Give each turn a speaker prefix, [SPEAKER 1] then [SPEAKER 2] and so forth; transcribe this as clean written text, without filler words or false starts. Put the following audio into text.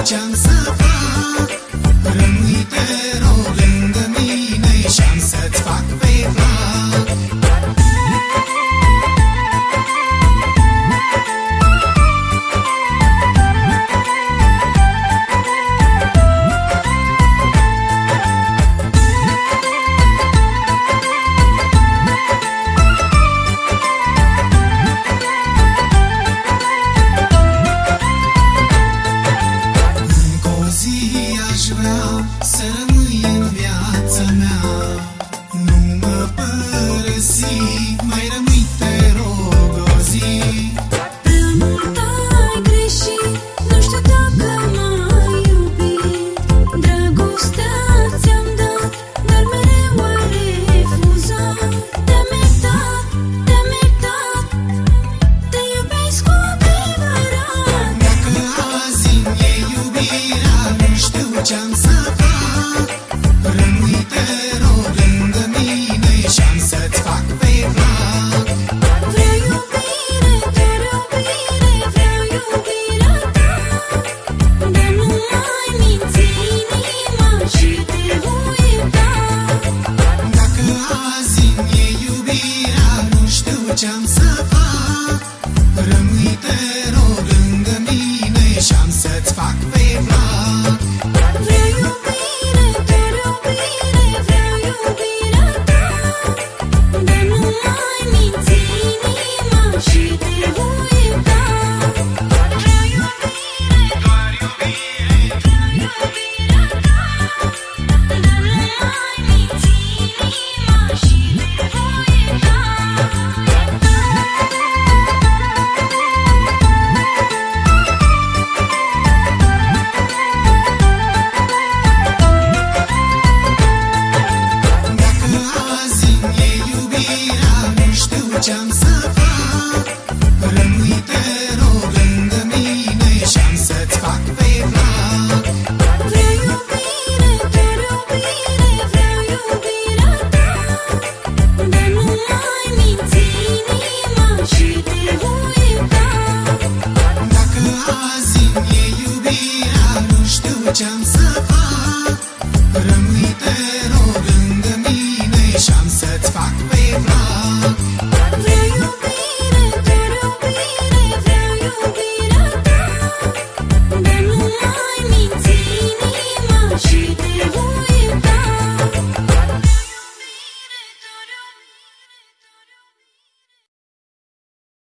[SPEAKER 1] ce-am să fac. Rămâi, te rog, lângă mine și-am să-ți fac pe plac. Să rămâi în viața mea, nu mă părăsi, mai rămâi, te rog, o zi.
[SPEAKER 2] Prea mult ai greșit, nu știu dacă m-ai iubit. Dragostea ți-am dat, dar mereu ai refuzat. Te-am iertat, te iubesc cu adevărat.
[SPEAKER 1] Dacă azi îmi iei iubirea, nu știu ce-am să fac. Rămâi, te rog, lângă mine și-am să-ți fac pe plac.
[SPEAKER 2] Vreau iubire, doar iubire, vreau iubirea ta. Dar nu mai minți inima și te voi ierta.
[SPEAKER 1] Dacă azi îmi iei iubirea, nu știu ce-am să fac. Rămâi, te rog, lângă mine și-am să-ți fac pe plac.
[SPEAKER 2] Vreau iubire, doar iubire, vreau iubirea ta. Dar nu mai minți inima și te voi ierta. Vreau iubire, doar iubire, vreau iubirea ta. Dar nu mai minți inima și te voi ierta.
[SPEAKER 1] Ce-am să fac. Rămâi, te rog, lângă mine și-am să-ți fac pe plac.
[SPEAKER 2] Vreau iubire, doar iubire, vreau iubirea ta. Dar nu mai minți inima și te voi ierta.
[SPEAKER 1] Dacă azi îmi iei iubirea, nu știu ce-am să fac. Rămâi, te rog,